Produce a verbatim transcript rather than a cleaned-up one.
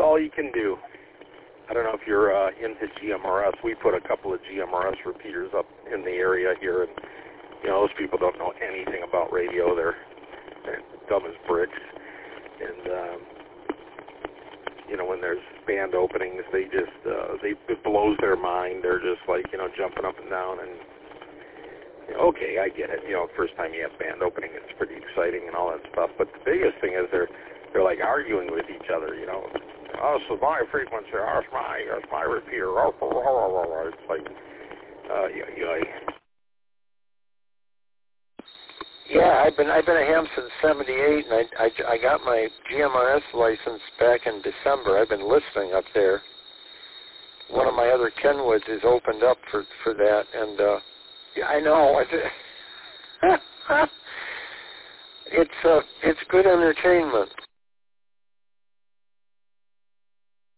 all you can do. I don't know if you're uh, into G M R S. We put a couple of G M R S repeaters up in the area here, and you know those people don't know anything about radio. They're, they're dumb as bricks, and um, you know when there's band openings, they just uh, they it blows their mind. They're just like you know jumping up and down, and you know, okay, I get it. You know, first time you have band opening, it's pretty exciting and all that stuff. But the biggest thing is they're they're like arguing with each other. You know. Oh, so my frequency, oh, it's my, it's my repeater. Oh, oh, oh, oh, oh. It's like, uh, yeah, yeah. Yeah, I've been I've been a ham since seventy-eight, and I, I, I got my G M R S license back in December. I've been listening up there. One of my other Kenwoods is opened up for for that, and uh, yeah, I know it's it's uh, it's good entertainment.